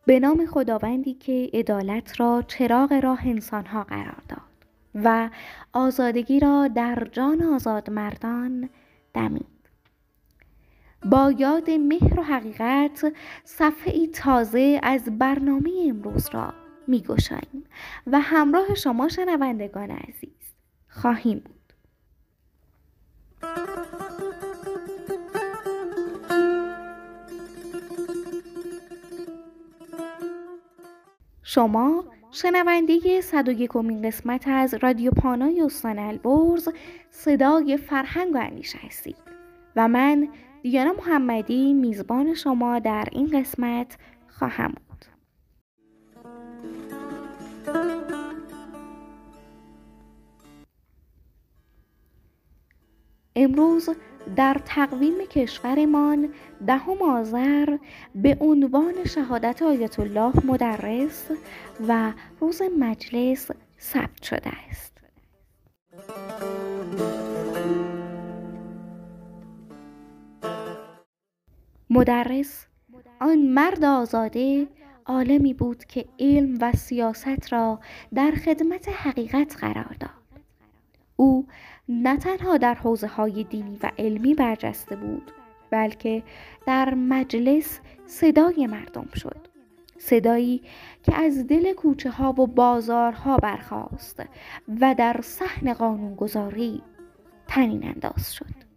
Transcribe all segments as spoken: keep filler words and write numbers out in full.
به نام خداوندی که عدالت را چراغ راه انسانها قرار داد و آزادگی را در جان آزاد مردان دمید. با یاد مهر و حقیقت صفحه‌ای تازه از برنامه امروز را می گشاییم و همراه شما شنوندگان عزیز خواهیم بود. شما شنونده صد و یکمین قسمت از رادیو پانای استان البرز صدای فرهنگ و اندیشه هستید و من دیانا محمدی میزبان شما در این قسمت خواهم بود. امروز در تقویم کشورمان دهم آذر به عنوان شهادت آیت الله مدرس و روز مجلس ثبت شده است. مدرس، آن مرد آزاده، عالمی بود که علم و سیاست را در خدمت حقیقت قرار داد. او نه تنها در حوزه‌های دینی و علمی برجسته بود، بلکه در مجلس صدای مردم شد. صدایی که از دل کوچه ها و بازارها برخاست و در صحن قانونگذاری طنین انداز شد.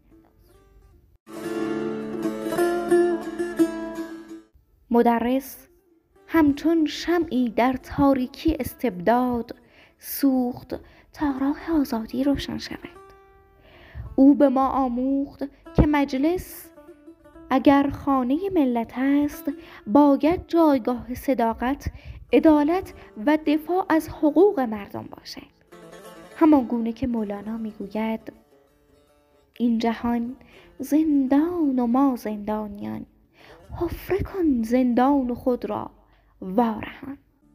مدرس همچون شمعی در تاریکی استبداد سوخت تا راه آزادی روشن شود. او به ما آموخت که مجلس اگر خانه ملت است باید جایگاه صداقت، عدالت و دفاع از حقوق مردم باشد. همان گونه که مولانا میگوید این جهان زندان و ما زندانیان، حفره کن زندان خود را وارهان.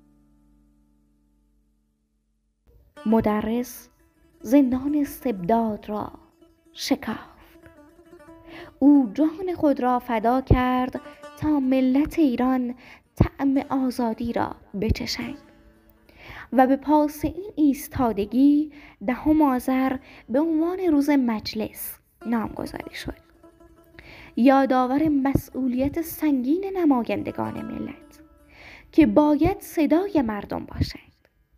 مدرس زندان استبداد را شکافت. او جان خود را فدا کرد تا ملت ایران طعم آزادی را بچشند و به پاس این ایستادگی دهم آذر به عنوان روز مجلس نامگذاری شد، یادآور مسئولیت سنگین نمایندگان ملت که باید صدای مردم باشند.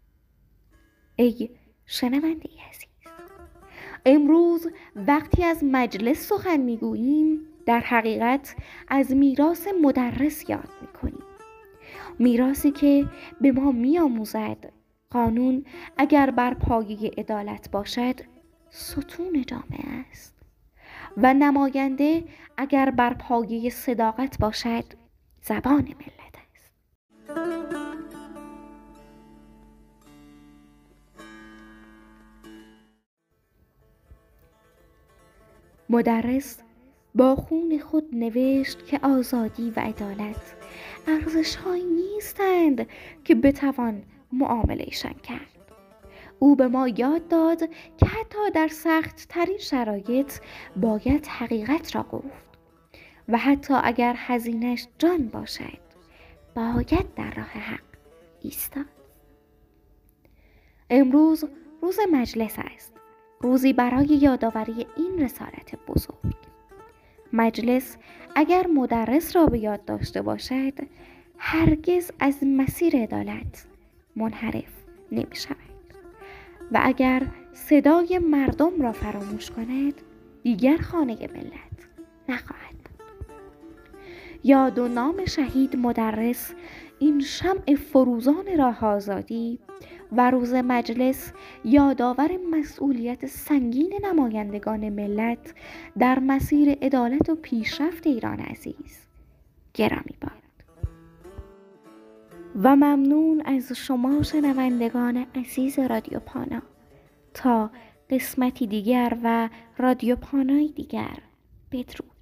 ای شنونده عزیز، امروز وقتی از مجلس سخن میگوییم در حقیقت از میراث مدرس یاد میکنیم. میراثی که به ما میآموزد قانون اگر بر پایه عدالت باشد ستون جامعه است و نماینده اگر بر پایه صداقت باشد زبان ملت است. مدرس با خون خود نوشت که آزادی و عدالت ارزش‌هایی نیستند که بتوان معامله‌شان کرد. او به ما یاد داد که حتی در سخت ترین شرایط باید حقیقت را گفت و حتی اگر هزینه‌اش جان باشد باید در راه حق ایستاد. امروز روز مجلس است، روزی برای یادآوری این رسالت بزرگ. مجلس اگر مدرس را به یاد داشته باشد هرگز از مسیر عدالت منحرف نمی شود و اگر صدای مردم را فراموش کند دیگر خانه ملت نخواهد بود. یاد و نام شهید مدرس، این شمع فروزان راه آزادی و روز مجلس یادآور مسئولیت سنگین نمایندگان ملت در مسیر عدالت و پیشرفت ایران عزیز گرامی باد. و ممنون از شما شنوندگان عزیز رادیو پانا. تا قسمتی دیگر و رادیو پانای دیگر، بدرود.